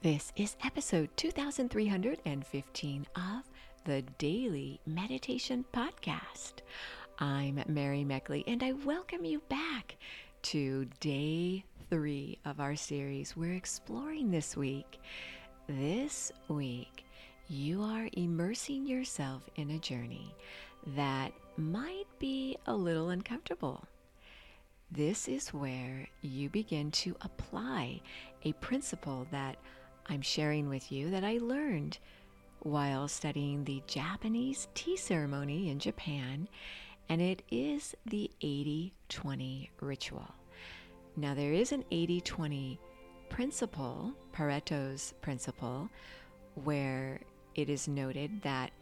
This is episode 2315 of the Daily Meditation Podcast. I'm Mary Meckley, and I welcome you back to day 3 of our series we're exploring this week. This week, you are immersing yourself in a journey that might be a little uncomfortable. This is where you begin to apply a principle that I'm sharing with you that I learned while studying the Japanese tea ceremony in Japan, and it is the 80-20 ritual. Now, there is an 80-20 principle, Pareto's principle, where it is noted that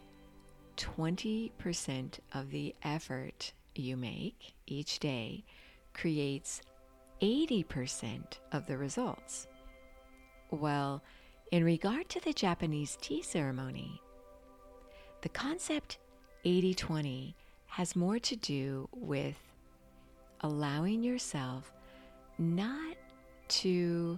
20% of the effort you make each day creates 80% of the results. Well, in regard to the Japanese tea ceremony, the concept 80-20 has more to do with allowing yourself not to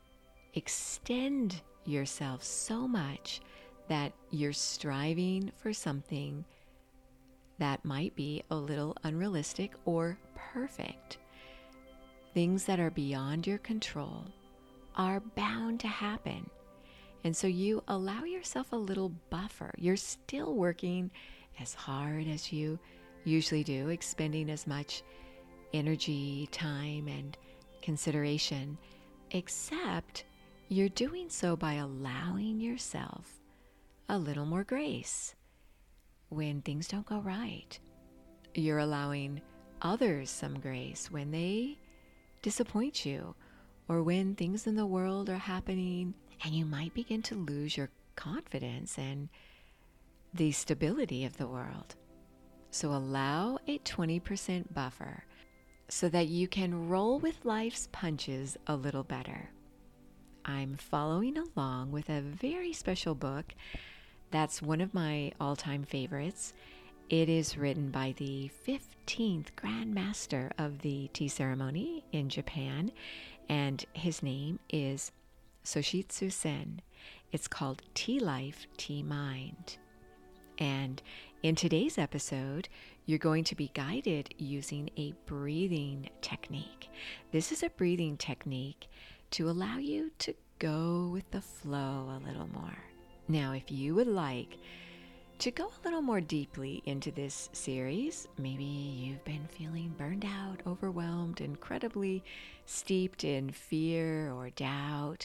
extend yourself so much that you're striving for something that might be a little unrealistic or perfect. Things that are beyond your control are bound to happen. And so you allow yourself a little buffer. You're still working as hard as you usually do, expending as much energy, time, and consideration, except you're doing so by allowing yourself a little more grace when things don't go right. You're allowing others some grace when they disappoint you, or when things in the world are happening and you might begin to lose your confidence and the stability of the world. So allow a 20% buffer so that you can roll with life's punches a little better. I'm following along with a very special book that's one of my all-time favorites. It is written by the 15th Grand Master of the tea ceremony in Japan, and his name is Soshitsu Sen. It's called Tea Life, Tea Mind. And in today's episode, you're going to be guided using a breathing technique. This is a breathing technique to allow you to go with the flow a little more. Now, if you would like to go a little more deeply into this series, maybe you've been feeling burned out, overwhelmed, incredibly steeped in fear or doubt,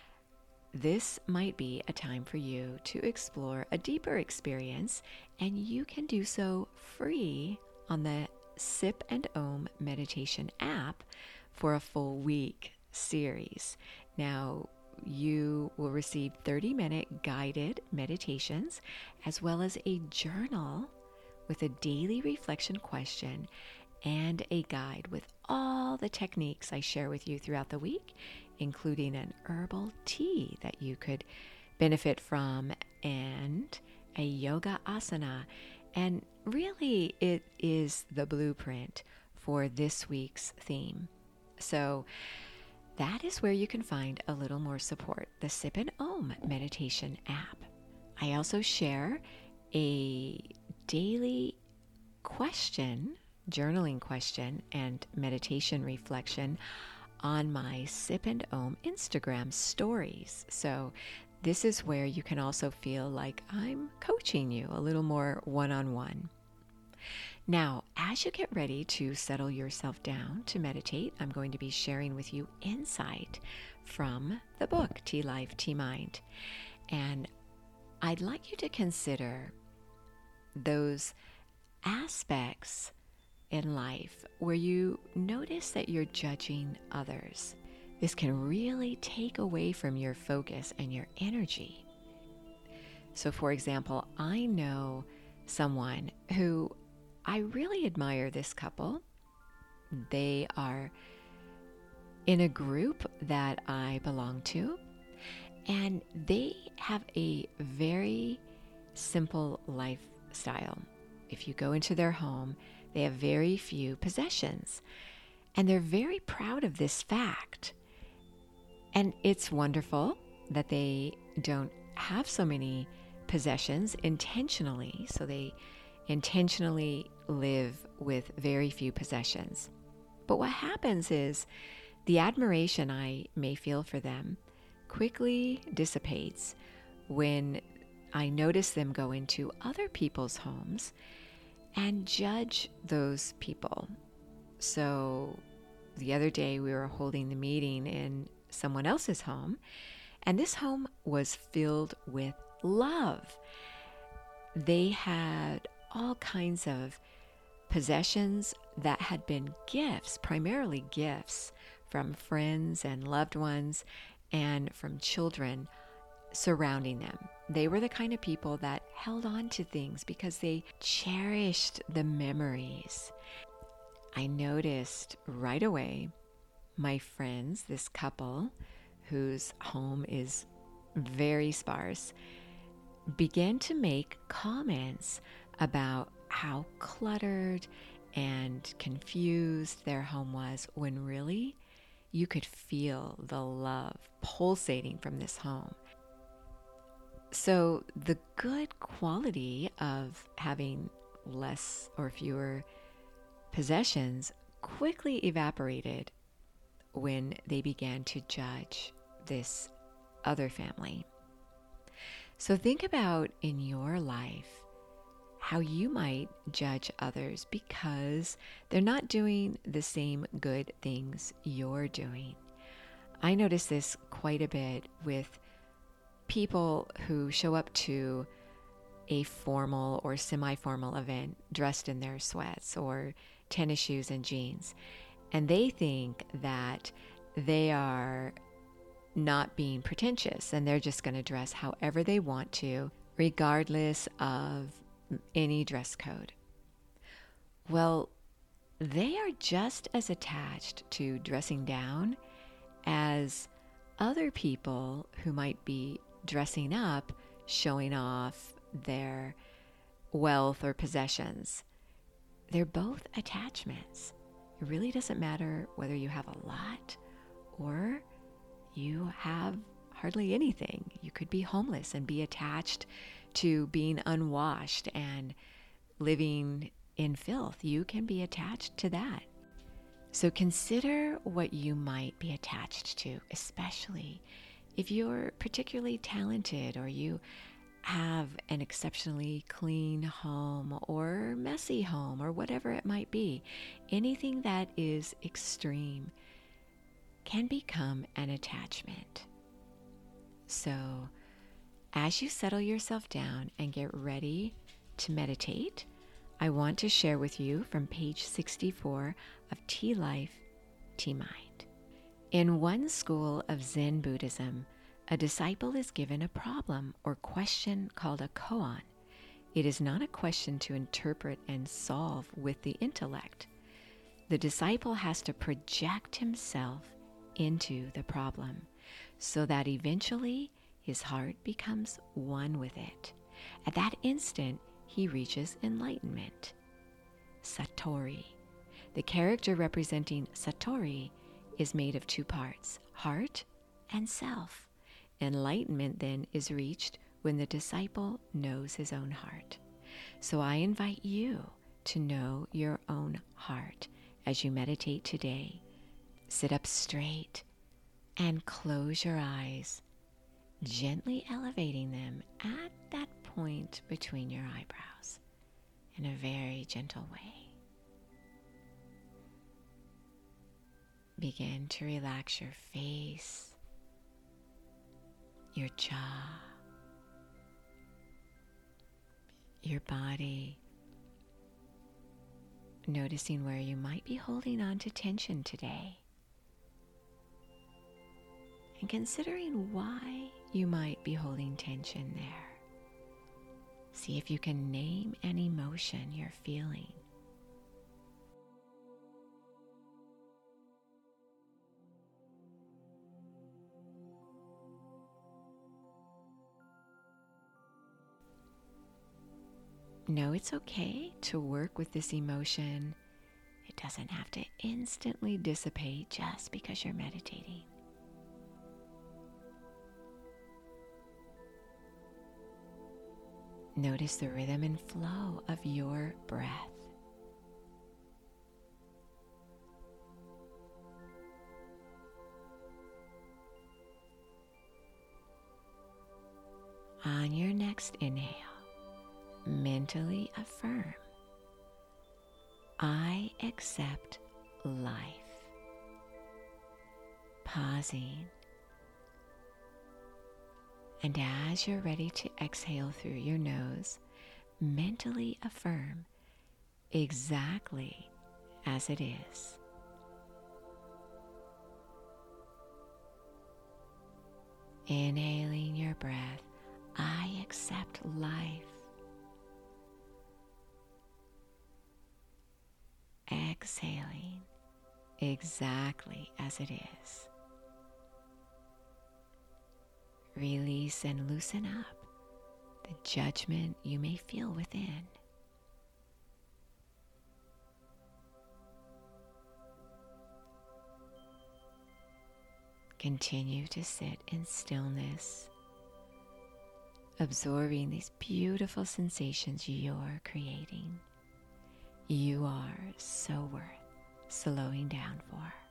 this might be a time for you to explore a deeper experience, and you can do so free on the Sip and Om meditation app for a full week series. Now, you will receive 30-minute guided meditations, as well as a journal with a daily reflection question and a guide with all the techniques I share with you throughout the week, including an herbal tea that you could benefit from and a yoga asana. And really, it is the blueprint for this week's theme. So that is where you can find a little more support, the Sip and Om meditation app. I also share a daily question, journaling question, and meditation reflection on my Sip and Om Instagram stories. So this is where you can also feel like I'm coaching you a little more one-on-one. Now, as you get ready to settle yourself down to meditate, I'm going to be sharing with you insight from the book, Tea Life, Tea Mind. And I'd like you to consider those aspects in life where you notice that you're judging others. This can really take away from your focus and your energy. So, for example, I know someone who I really admire this couple. They are in a group that I belong to, and they have a very simple lifestyle. If you go into their home, they have very few possessions, and they're very proud of this fact. And it's wonderful. that they don't have so many possessions intentionally. So they intentionally live with very few possessions. But what happens is the admiration I may feel for them quickly dissipates when I notice them go into other people's homes and judge those people. So the other day we were holding the meeting in someone else's home, and this home was filled with love. They had all kinds of possessions that had been gifts, primarily gifts from friends and loved ones and from children surrounding them. They were the kind of people that held on to things because they cherished the memories. I noticed right away my friends, this couple whose home is very sparse, began to make comments about how cluttered and confused their home was, when really you could feel the love pulsating from this home. So the good quality of having less or fewer possessions quickly evaporated when they began to judge this other family. So think about in your life how you might judge others because they're not doing the same good things you're doing. I notice this quite a bit with people who show up to a formal or semi-formal event dressed in their sweats or tennis shoes and jeans, and they think that they are not being pretentious and they're just going to dress however they want to, regardless of any dress code. Well, they are just as attached to dressing down as other people who might be dressing up, showing off their wealth or possessions. They're both attachments. It really doesn't matter whether you have a lot or you have hardly anything. You could be homeless and be attached to being unwashed and living in filth. You can be attached to that. So consider what you might be attached to, especially if you're particularly talented or you have an exceptionally clean home or messy home or whatever it might be. Anything that is extreme can become an attachment. So as you settle yourself down and get ready to meditate, I want to share with you from page 64 of Tea Life, Tea Mind. In one school of Zen Buddhism, a disciple is given a problem or question called a koan. It is not a question to interpret and solve with the intellect. The disciple has to project himself into the problem so that eventually his heart becomes one with it. At that instant, he reaches enlightenment. Satori. The character representing Satori is made of two parts, heart and self. Enlightenment then is reached when the disciple knows his own heart. So I invite you to know your own heart as you meditate today. Sit up straight and close your eyes, gently elevating them at that point between your eyebrows in a very gentle way. Begin to relax your face, your jaw, your body, noticing where you might be holding on to tension today, and considering why you might be holding tension there. See if you can name an emotion you're feeling. Know it's okay to work with this emotion. It doesn't have to instantly dissipate just because you're meditating. Notice the rhythm and flow of your breath. On your next inhale, mentally affirm, I accept life. Pausing. And as you're ready to exhale through your nose, mentally affirm exactly as it is. Inhaling your breath, I accept life. Exhaling exactly as it is. Release and loosen up the judgment you may feel within. Continue to sit in stillness, absorbing these beautiful sensations you're creating. You are so worth slowing down for.